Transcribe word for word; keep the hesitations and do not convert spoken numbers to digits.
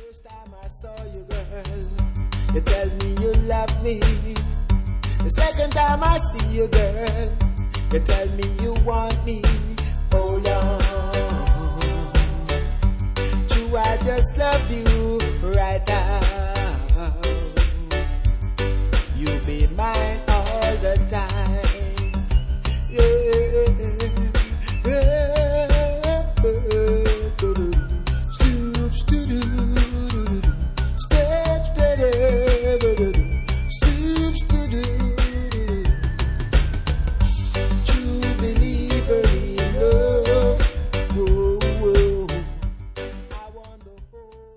first time I saw you, girl, you tell me you love me. The second time I see you, girl, you tell me you want me. Hold on, true, I just love you.